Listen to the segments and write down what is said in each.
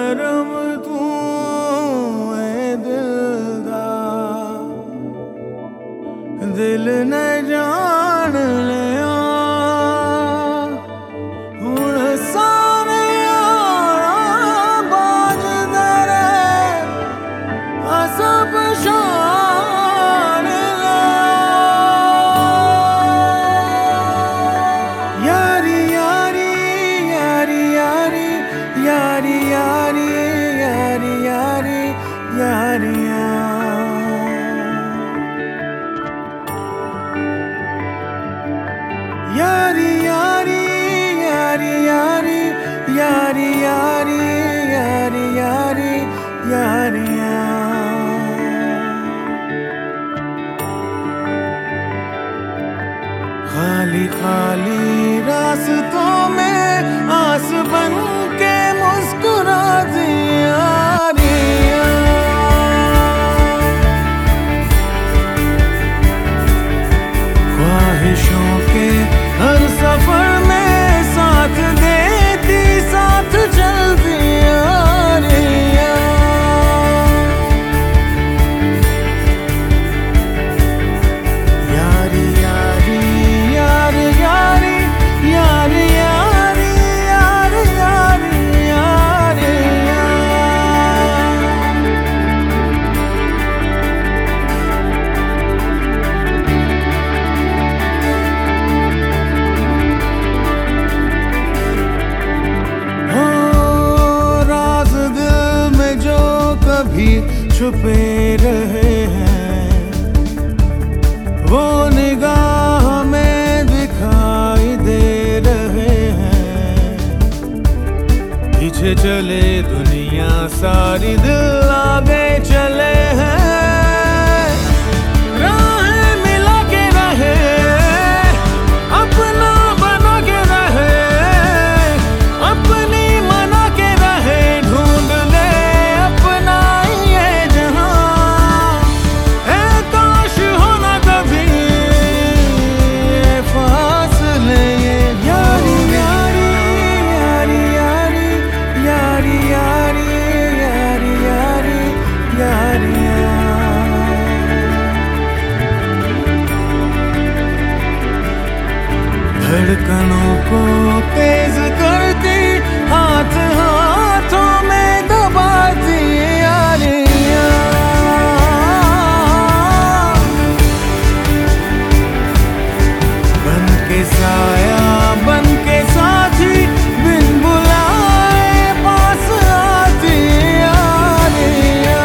करम तू ए दिलदार, दिल ने जान लिया हुण सारे बाज दरे सब शान लिया। यारी यारी यारी यारी यारी यारी यारी यारी यारियां, यारी यारी यारी यारी यारी यारी यारी यारी यारियां। खाली खाली रास्तों में आस बन के मुस्कुराती यारियां, ख्वाहिशों के हर सफर में साथ देती साथ चलती यारियां। यारी यारी यारी यारी यारी यारी यारी यारी यारियां। कभी छुपे रहे हैं वो निगाह में दिखाई दे रहे हैं। पीछे चले दुनिया सारी, दिल आगे चले हैं। राहें मिला के रहे, अपना बना के रहे, अपनी मना के रहे, ढूंढ ले धड़कनों को तेज करती, हाथ हाथों में दबाती यारियां। बन के साया बन के साथी, बिन बुलाए पास आती यारियां।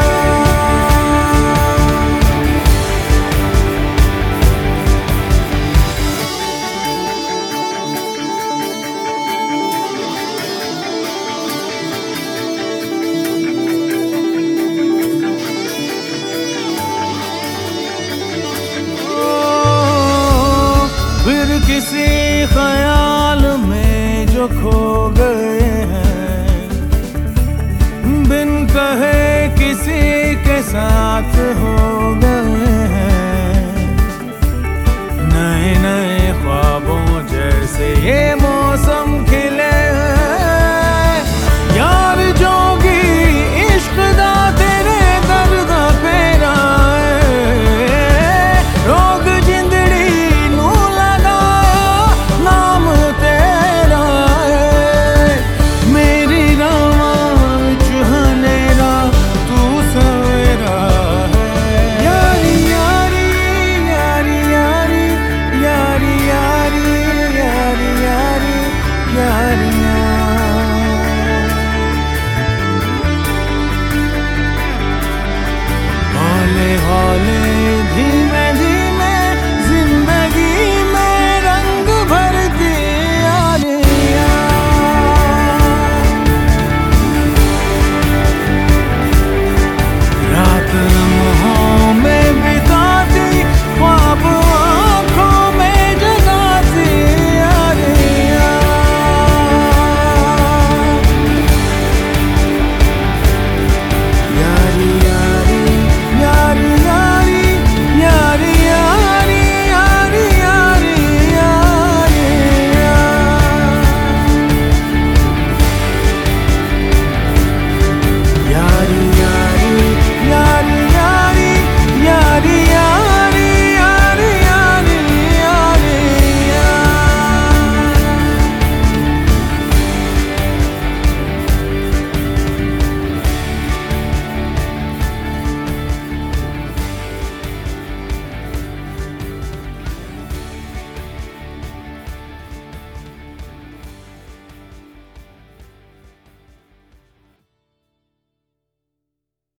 फिर किसी ख्याल में जो खो गए हैं, बिन कहे किसी के साथ हो गए।